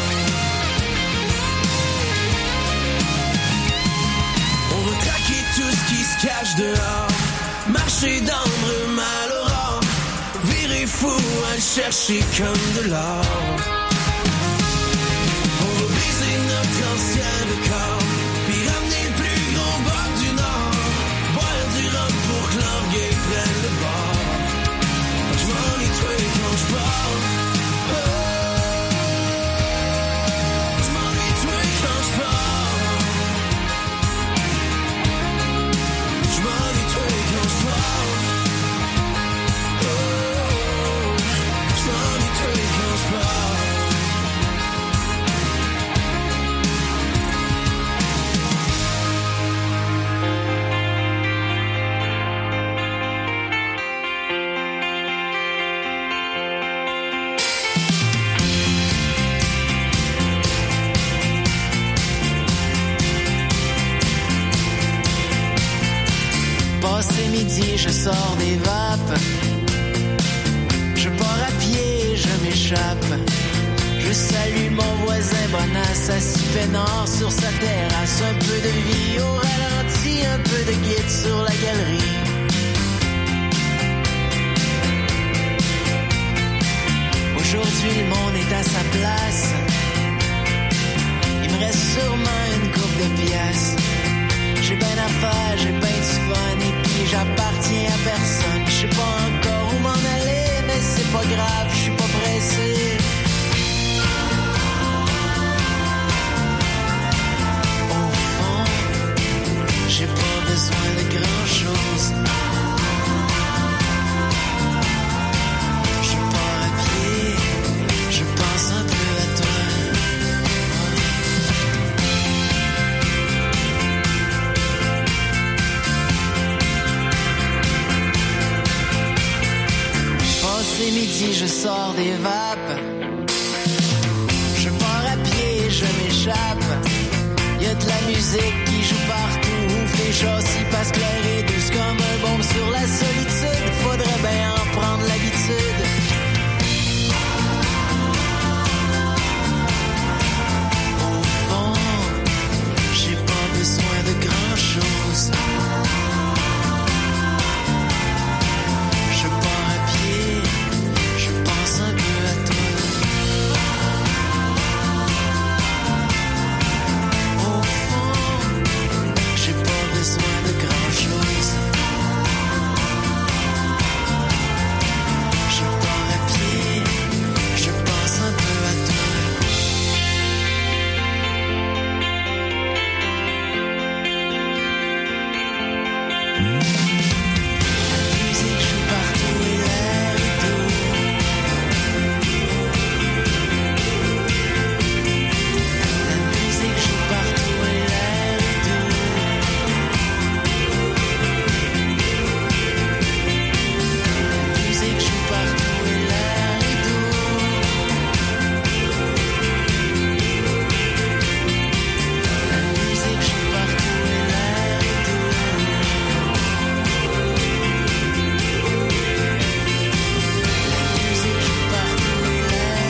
S5: On va traquer tout ce qui se cache dehors. Marcher dans le malheur, virer fou à le chercher comme de l'or. On va briser notre ancien record, puis ramener le plus gros bord du Nord. Boire du rhum pour que l'orgueil prenne le bord. Je m'en ai tué quand je parle. Je m'en ai tué quand je parle. Je m'en ai tué quand je parle. Je m'en ai tué quand je parle.
S4: Passé midi, je sors des vapes. Je pars à pied, je m'échappe. Je salue mon voisin Bonasse, assis peinard sur sa terrasse. Un peu de vie au ralenti, un peu de guide sur la galerie. Aujourd'hui, le monde est à sa place. Il me reste sûrement une coupe de pièces. J'ai ben à faire, j'ai ben du fun, et puis j'appartiens à personne. Je sais pas encore où m'en aller, mais c'est pas grave, je suis pas pressé. Au fond, j'ai pas besoin de grand chose. Je pars à pied, je pense un peu à toi. Passé midi, je sors des vapes. Je pars à pied, je m'échappe. Y'a de la musique qui joue partout. Ouvre les châssis parce que l'air est douce comme un bombe sur la solitude. Faudrait bien en prendre l'habitude. Au fond, j'ai pas besoin de grand chose. Je pars à pied, je pense un peu à toi. Au fond, j'ai pas besoin de grand chose. Je pars à pied, je pense un peu à toi. La musique joue partout et l'air est doux. La musique joue partout et l'air est doux. La musique joue partout et l'air est doux. La musique joue partout et l'air est doux. La musique joue partout et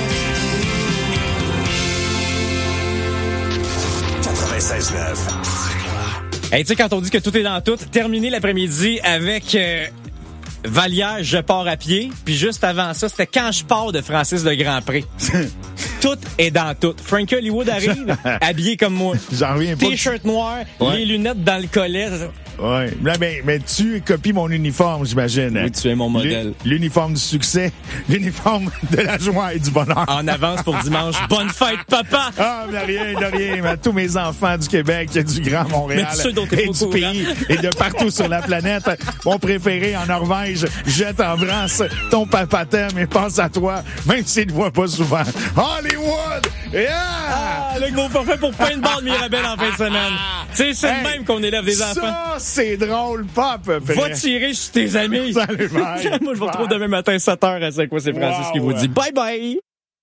S4: l'air est doux.
S1: 96.9.
S3: Hey, tu sais, quand on dit que tout est dans tout, terminé l'après-midi avec Vallière, je pars à pied. Puis juste avant ça, c'était Quand je pars de Francis de Grandpré. Tout est dans tout. Frankie Hollywood arrive, habillé comme moi.
S7: J'en reviens pas.
S3: T-shirt noir,
S7: Ouais.
S3: les lunettes dans le collet.
S6: Ouais. Là, mais tu copies mon uniforme, j'imagine.
S3: Oui, tu es mon modèle.
S6: L'uniforme du succès, l'uniforme de la joie et du bonheur.
S3: En avance pour dimanche. Bonne fête, papa!
S6: Ah, de rien. Mais tous mes enfants du Québec, du Grand Montréal et du pays et de partout sur la planète. Mon préféré en Norvège, je t'embrasse. Ton papa t'aime et pense à toi, même s'il ne voit pas souvent. Hollywood! Yeah!
S3: Ah, le gros forfait pour Paintball Mirabel en fin de semaine. C'est le même qu'on élève des enfants.
S6: Ça, c'est drôle, pas à peu près.
S3: Va tirer sur tes amis.
S6: Salut, bye.
S3: Moi, je vous retrouve demain matin 7h à C'est quoi, c'est Francis qui vous dit bye bye.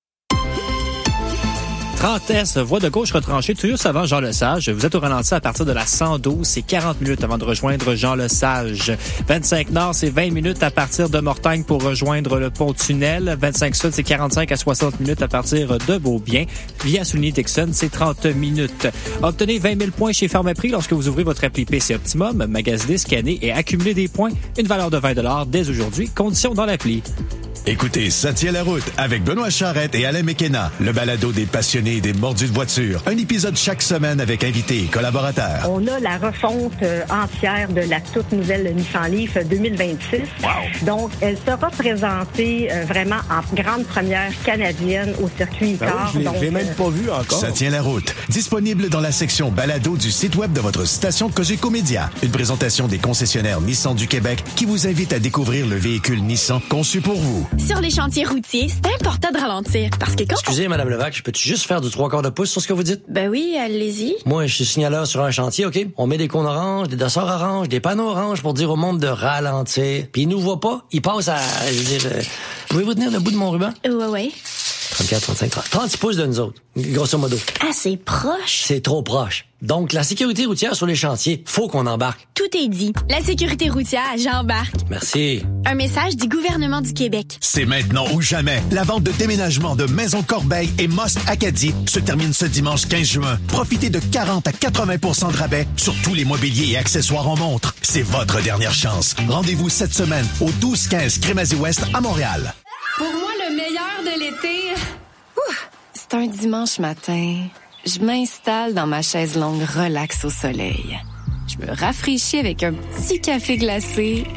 S3: 30S, voie de gauche retranchée, tout juste avant Jean Lesage. Vous êtes au ralenti à partir de la 112. C'est 40 minutes avant de rejoindre Jean Lesage. 25 Nord, c'est 20 minutes à partir de Mortagne pour rejoindre le pont-tunnel. 25 Sud, c'est 45 à 60 minutes à partir de Beaubien. Via Souligny-Dixon, c'est 30 minutes. Obtenez 20 000 points chez Pharmaprix lorsque vous ouvrez votre appli PC Optimum, magasinez, scannez et accumulez des points. Une valeur de 20 dès aujourd'hui. Conditions dans l'appli.
S7: Écoutez, ça tient la route avec Benoît Charrette et Alain Mekena, le balado des passionnés et des mordus de voiture. Un épisode chaque semaine avec invités et collaborateurs.
S14: On a la refonte entière de la toute nouvelle Nissan Leaf 2026.
S7: Wow.
S14: Donc, elle sera présentée vraiment en grande première canadienne au circuit Icar.
S7: Oui, je l'ai même pas vu encore. Ça tient la route. Disponible dans la section balado du site web de votre station Cogeco Média. Une présentation des concessionnaires Nissan du Québec qui vous invite à découvrir le véhicule Nissan conçu pour vous.
S16: Sur les chantiers routiers, c'est important de ralentir parce que quand...
S17: Excusez, Madame Levac, je peux-tu juste faire du 3/4 de pouce sur ce que vous dites?
S16: Ben oui, allez-y.
S17: Moi, je suis signaleur sur un chantier, OK? On met des cônes oranges, des dossards oranges, des panneaux oranges pour dire au monde de ralentir. Puis ils nous voient pas, ils passent à... je veux dire, pouvez-vous tenir le bout de mon ruban?
S16: Ouais.
S17: 34, 35, 30. 36 pouces de nous autres, grosso modo.
S16: Ah, c'est proche.
S17: C'est trop proche. Donc, la sécurité routière sur les chantiers, faut qu'on embarque.
S16: Tout est dit. La sécurité routière, j'embarque.
S17: Merci.
S16: Un message du gouvernement du Québec.
S7: C'est maintenant ou jamais. La vente de déménagement de Maison Corbeil et Most Acadie se termine ce dimanche 15 juin. Profitez de 40 à 80% de rabais sur tous les mobiliers et accessoires en montre. C'est votre dernière chance. Rendez-vous cette semaine au 1215 Crémazie-Ouest à Montréal.
S19: Pour moi, le meilleur de l'été, c'est un dimanche matin. Je m'installe dans ma chaise longue relax au soleil. Je me rafraîchis avec un petit café glacé.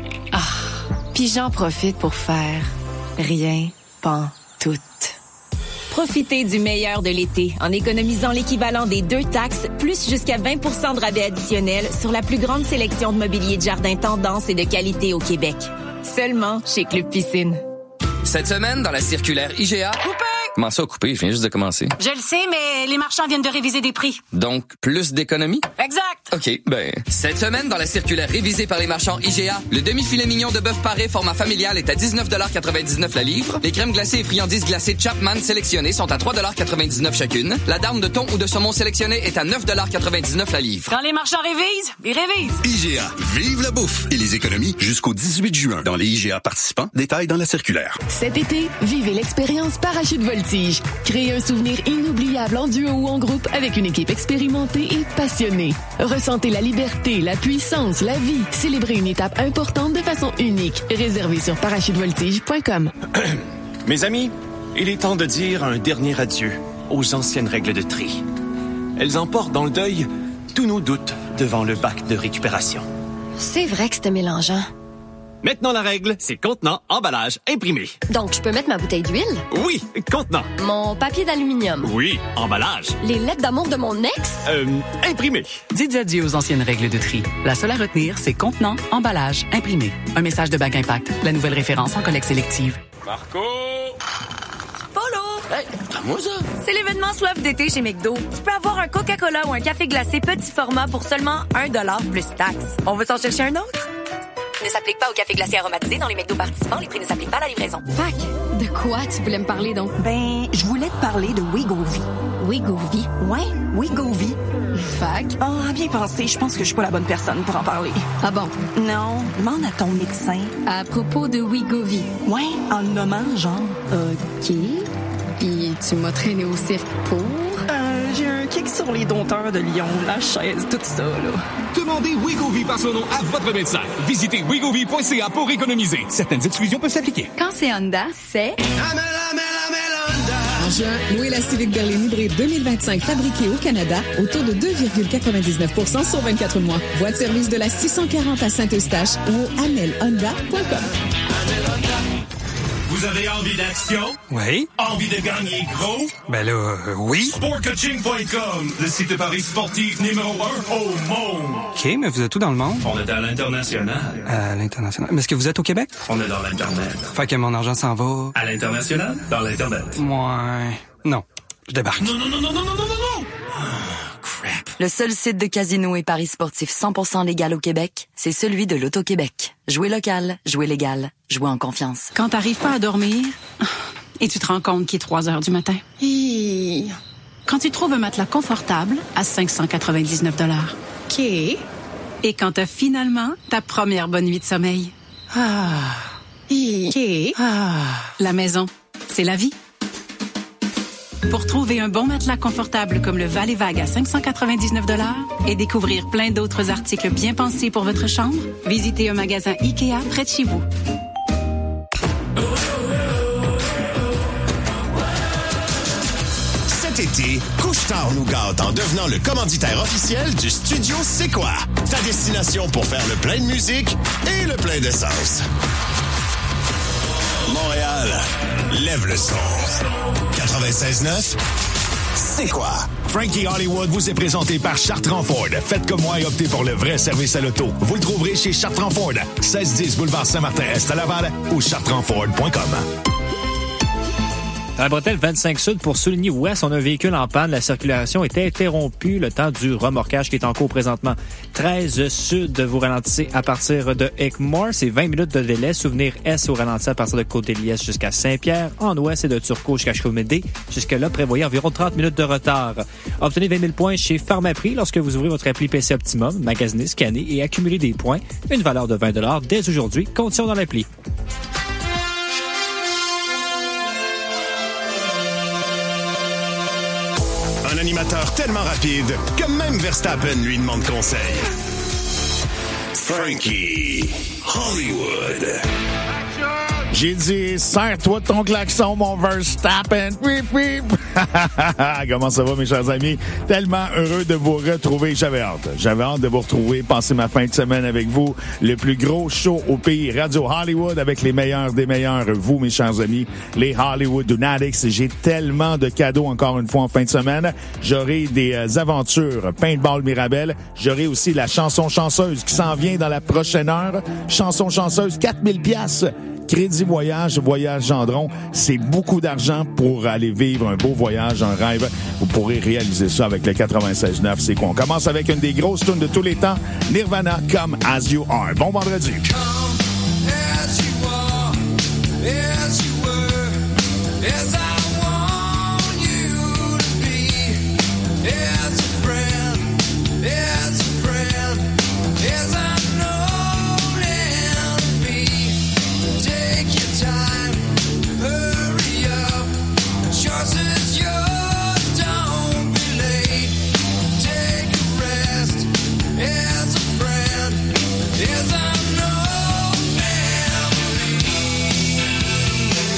S19: Puis j'en profite pour faire rien pantoute.
S20: Profitez du meilleur de l'été en économisant l'équivalent des 2 taxes, plus jusqu'à 20 % de rabais additionnels sur la plus grande sélection de mobilier de jardin tendance et de qualité au Québec. Seulement chez Club Piscine.
S21: Cette semaine, dans la circulaire IGA... Coupé! Comment ça, coupé? Je viens juste de commencer.
S19: Je le sais, mais les marchands viennent de réviser des prix.
S21: Donc, plus d'économies?
S19: Exact!
S21: OK, cette semaine, dans la circulaire révisée par les marchands IGA, le demi-filet mignon de bœuf paré format familial est à 19,99 $ la livre. Les crèmes glacées et friandises glacées Chapman sélectionnées sont à 3,99 $ chacune. La dinde de thon ou de saumon sélectionnée est à 9,99 $ la livre.
S19: Quand les marchands révisent, ils révisent.
S1: IGA, vive la bouffe et les économies jusqu'au 18 juin. Dans les IGA participants, détails dans la circulaire.
S12: Cet été, vivez l'expérience Parachute Voltige. Créez un souvenir inoubliable en duo ou en groupe avec une équipe expérimentée et passionnée. Ressentez la liberté, la puissance, la vie. Célébrez une étape importante de façon unique. Réservez sur parachutevoltige.com.
S23: Mes amis, il est temps de dire un dernier adieu aux anciennes règles de tri. Elles emportent dans le deuil tous nos doutes devant le bac de récupération.
S19: C'est vrai que c'était mélangeant.
S23: Maintenant, la règle, c'est contenant, emballage, imprimé.
S19: Donc, je peux mettre ma bouteille d'huile?
S23: Oui, contenant.
S19: Mon papier d'aluminium?
S23: Oui, emballage.
S19: Les lettres d'amour de mon ex?
S23: Imprimé.
S29: Dites adieu aux anciennes règles de tri. La seule à retenir, c'est contenant, emballage, imprimé. Un message de Bac Impact, la nouvelle référence en collecte sélective.
S21: Marco!
S19: Polo!
S21: Hey, à moi ça?
S20: C'est l'événement soif d'été chez McDo. Tu peux avoir un Coca-Cola ou un café glacé petit format pour seulement 1 $ plus taxe. On veut s'en chercher un autre? Ne s'applique pas au café glacé aromatisé dans les McDo participants. Les prix ne s'appliquent pas à la livraison.
S19: Fac, de quoi tu voulais me parler donc?
S20: Je voulais te parler de Wegovy.
S19: Wegovy?
S20: Ouais, Wegovy.
S19: Fac?
S20: Oh, bien pensé. Je pense que je suis pas la bonne personne pour en parler.
S19: Ah bon?
S20: Non, demande à ton médecin.
S19: À propos de Wegovy?
S20: Ouais, en le nommant, genre.
S19: OK. Puis tu m'as traîné au cirque pour?
S20: J'ai un kick sur les dompteurs de Lyon, la chaise, tout ça, là.
S31: Demandez Wegovy par son nom à votre médecin. Visitez wegovy.ca pour économiser. Certaines exclusions peuvent s'appliquer.
S19: Quand c'est Honda, c'est...
S2: En juin, louez la Civic Berline hybride 2025 fabriquée au Canada autour de 2,99% sur 24 mois. Voie de service de la 640 à Saint-Eustache ou au amelhonda.com.
S8: Vous avez envie d'action?
S9: Oui.
S8: Envie de gagner gros?
S9: Ben là, oui.
S8: Sportcoaching.com, le site de paris sportif numéro 1 au monde.
S9: OK, mais vous êtes où dans le monde?
S8: On est à l'international.
S9: À l'international. Mais est-ce que vous êtes au Québec?
S8: On est dans l'Internet.
S9: Fait que mon argent s'en va...
S8: À l'international? Dans l'Internet.
S9: Ouais. Non. Je débarque.
S8: Non.
S10: Le seul site de casino et paris sportifs 100% légal au Québec, c'est celui de l'Auto-Québec. Jouer local, jouer légal, jouer en confiance.
S11: Quand t'arrives pas à dormir et tu te rends compte qu'il est 3 heures du matin. Quand tu trouves un matelas confortable à 599 $. OK. Et quand t'as finalement ta première bonne nuit de sommeil. OK. La maison, c'est la vie. Pour trouver un bon matelas confortable comme le Val et Vague à 599 $ et découvrir plein d'autres articles bien pensés pour votre chambre, visitez un magasin IKEA près de chez vous.
S1: Cet été, Couche-Tard nous gâte en devenant le commanditaire officiel du Studio C'est quoi? Ta destination pour faire le plein de musique et le plein d'essence. Montréal, lève le son. 96.9, c'est quoi?
S18: Frankie Hollywood vous est présenté par Chartrand Ford. Faites comme moi et optez pour le vrai service à l'auto. Vous le trouverez chez Chartrand Ford, 1610 boulevard Saint-Martin-Est à Laval ou chartrandford.com.
S3: Dans la bretelle 25 Sud, pour souligner ouest, on a un véhicule en panne. La circulation est interrompue le temps du remorquage qui est en cours présentement. 13 Sud, vous ralentissez à partir de Hickmore. C'est 20 minutes de délai. Souvenir Est au ralenti à partir de Côte-des-Liesses jusqu'à Saint-Pierre. En ouest, c'est de Turcot jusqu'à Chaumédé. Jusque-là, prévoyez environ 30 minutes de retard. Obtenez 20 000 points chez Pharmaprix lorsque vous ouvrez votre appli PC Optimum, magasinez, scannez et accumulez des points. Une valeur de 20 $ dès aujourd'hui. Conditions dans l'appli.
S1: Un animateur tellement rapide que même Verstappen lui demande conseil. Frankie Hollywood.
S6: J'ai dit, serre-toi de ton klaxon, mon Verstappen. Pip, pip. Comment ça va, mes chers amis? Tellement heureux de vous retrouver. J'avais hâte de vous retrouver, passer ma fin de semaine avec vous. Le plus gros show au pays, Radio Hollywood, avec les meilleurs des meilleurs. Vous, mes chers amis, les Hollywood Lunatics. J'ai tellement de cadeaux, encore une fois, en fin de semaine. J'aurai des aventures Paintball Mirabel. J'aurai aussi la chanson chanceuse qui s'en vient dans la prochaine heure. Chanson chanceuse, 4000 $. Crédit Voyage, Voyage Gendron, c'est beaucoup d'argent pour aller vivre un beau voyage, un rêve. Vous pourrez réaliser ça avec le 96.9. C'est quoi? On commence avec une des grosses tunes de tous les temps, Nirvana, Come As You Are. Bon vendredi.
S30: Yes, I know.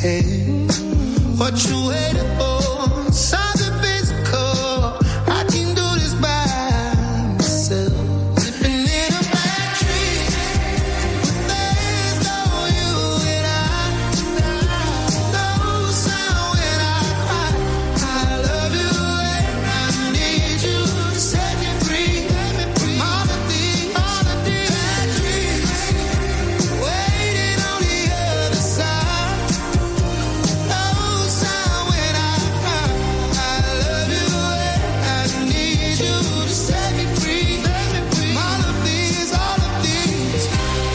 S30: head. What you waiting for? Something physical. I can do this by myself. Living in a bad dream. There's no you and I. No sound when I cry. I love you and I need you to set me free. All of these bad dreams waiting on the other side. No sound when I cry. I love you and I need you to set me free. All of these bad dreams,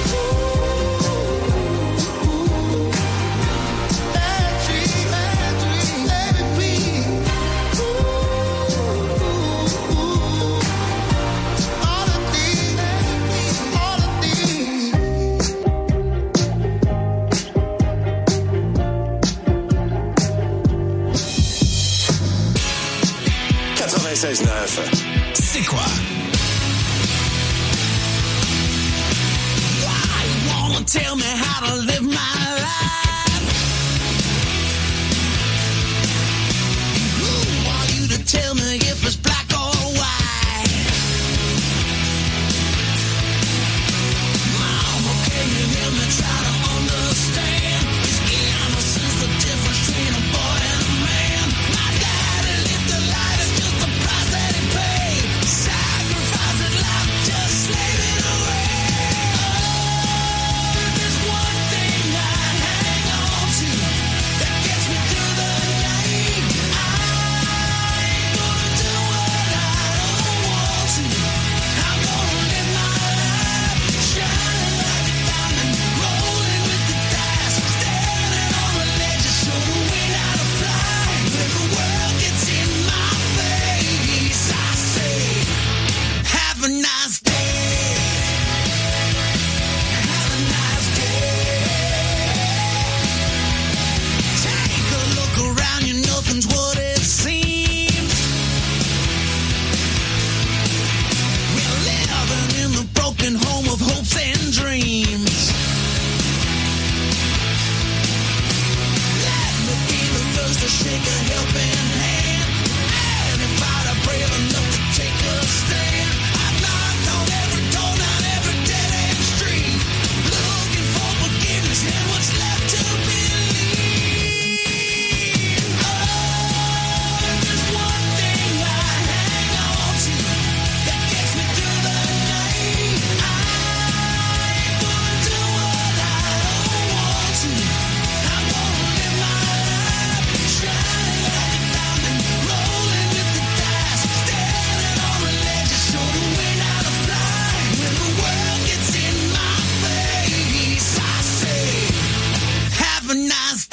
S30: let me be. All of these.
S1: 96.9. C'est quoi?
S30: Why you wanna tell me how to live my life? Who are you to tell me if it's black or white? Mama, can you hear me try to understand? Is innocence the difference between a boy and a man? My daddy lived a life, it's just the price that he paid. Sacrifice his life, just slave it away. Oh, there's one thing I hang on to that gets me through the night. I ain't gonna do what I don't want to. I'm gonna live my life shining like a diamond, rolling with the dice, standing on the ledge to show the wind how to fly. When the world gets in my face, I say, have a nice day. Have a nice day. Take a look around you, nothing's what it seems. We're living in the broken home of hopes and dreams. Let me be the first to shake a helping hand. Anybody brave enough to take a stand? I've knocked on every door, down every dead-end street, looking for forgiveness and what's left to believe. Oh, there's one thing I hang on to that gets me through the night. I ain't gonna do what I don't want to. I'm gonna live my life shining like a diamond, rolling with the dice, standing on the ledge to show the wind how to fly. When the world gets in my face, I say, have a nice